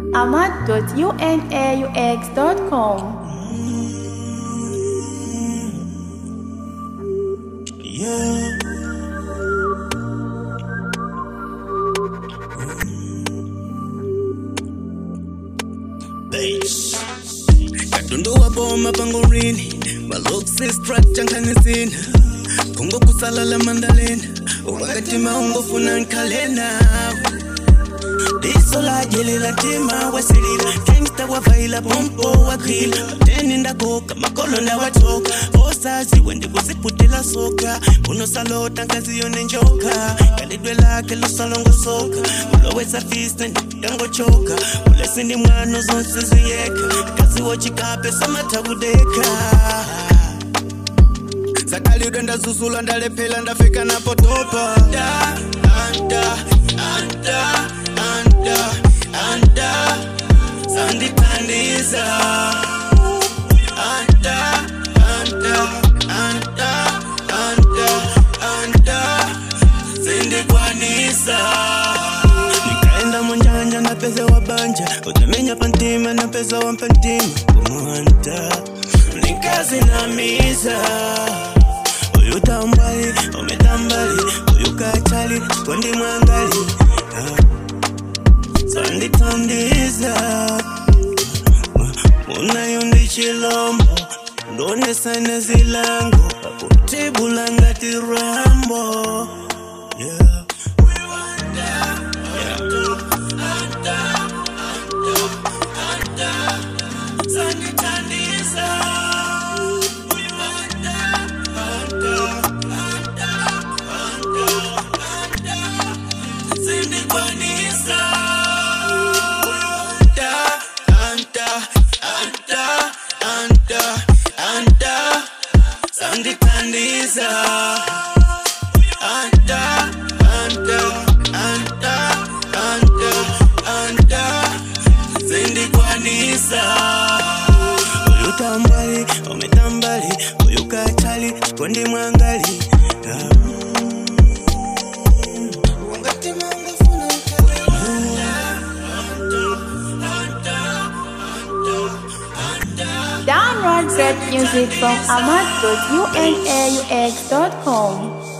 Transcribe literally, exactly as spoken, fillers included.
ahmad dot unaux dot com. Yeah. Bass. Katundu wa boma pangorini, maloksi structure kanisini. Kongo kusala la mandalena, wakati maungo funa nkalena. Disola jeli la tima wasilila, gangsta wa faila pompo wa grilla. Teni ndakoka, makolo na watoka. Osazi wende kuziputila soka. Uno salota kazi yone njoka. Kalidwe lake lo salongo soka. Uloweza fista ndiyango choka. Ule sindi mwano zonse ziyeka. Kazi wachikape sama tabudeka. Zakali udenda zuzula ndalepela ndafika napotopa. Da, anda, anda, anda, anda, sanditandiza. Anda, anda, anda, anda, anda, sindikwanisa. Nikaenda monjanja na pesa wabanja. Utemenya pantima na pesa wampantima. Kumanta, nikazi na miza. Uyu tambali, ome tambali. Uyu kachali, kondi mwangali. Sandi tandiza. Muna yundi chilombo. Ndone sana zilango. Kutibulanga tirambo. Yeah. Sandi tandiza. Sanditandiza. Anda, anda, anda, anda, anda, sindikwanisa. Uyu tambali, ome tambali. Uyu kachali, kondi mwangali. Download great music from ahmad dot unaux dot com.